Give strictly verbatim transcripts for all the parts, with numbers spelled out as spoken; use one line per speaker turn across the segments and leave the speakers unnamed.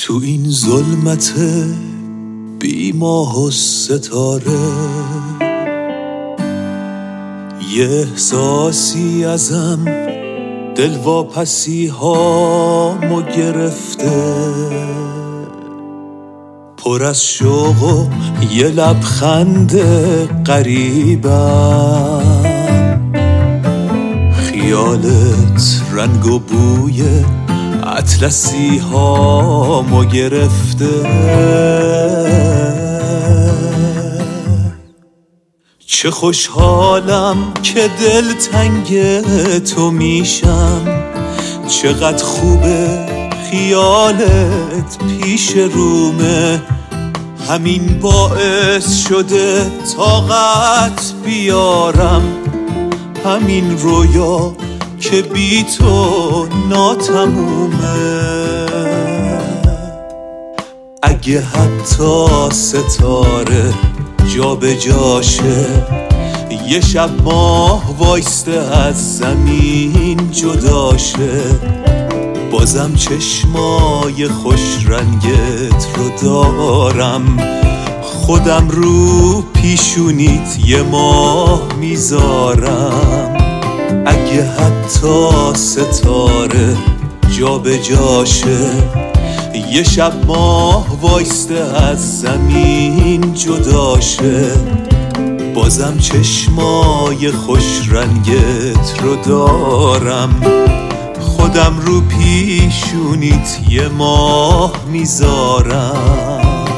تو این ظلمت بی ماه و ستاره یه احساسی ازم دلواپسی هامو گرفته، پر از شوق و یه لبخند غریبم، خیالت رنگ و بوی اطلسی هامو گرفته. چه خوشحالم که دل تنگ تو میشم، چقدر خوبه خیالت پیش رومه، همین باعث شده طاقت بیارم همین رویا که بی تو ناتمومه. اگه حتی ستاره جا به جاشه، یه شب ماه وایسته از زمین جداشه، بازم چشمای خوش رنگت رو دارم، خودم رو پیشونیت یه ماه میذارم. اگه حتی ستاره جا به جاشه، یه شب ماه وایسته از زمین جداشه، بازم چشمای خوش رنگت رو دارم، خودم رو پیشونیت یه ماه میذارم.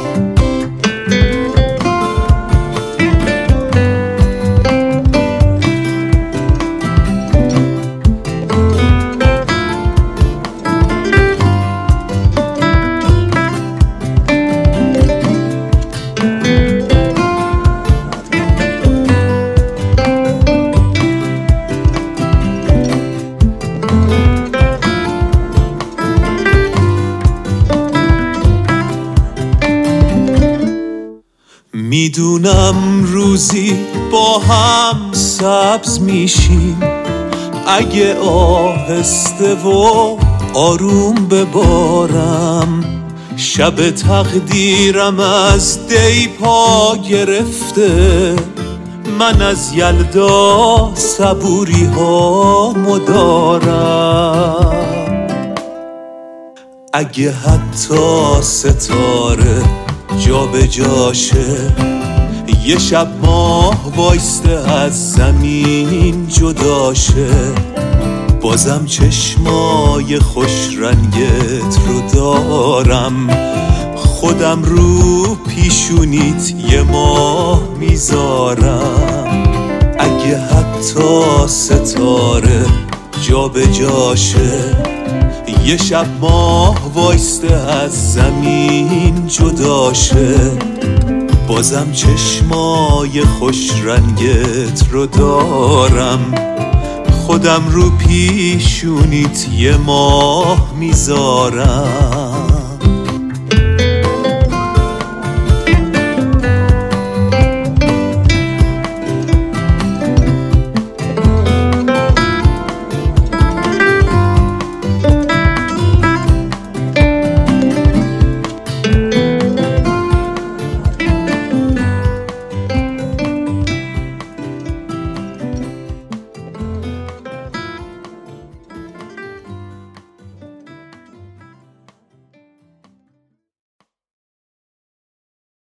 میدونم روزی با هم سبز میشیم، اگه آهسته و آروم ببارم، شب تقدیرم از دی پا گرفته، من از یلدا صبوری ها مدارم. اگه حتی ستاره جا به جاشه، یه شب ماه وایسته از زمین جداشه، بازم چشمای خوش رنگت رو دارم، خودم رو پیشونیت یه ماه میذارم. اگه حتی ستاره جا به جاشه، یه شب ماه وایسته از زمین جداشه، بازم چشمای خوش رنگت رو دارم، خودم رو پیشونیت یه ماه میذارم.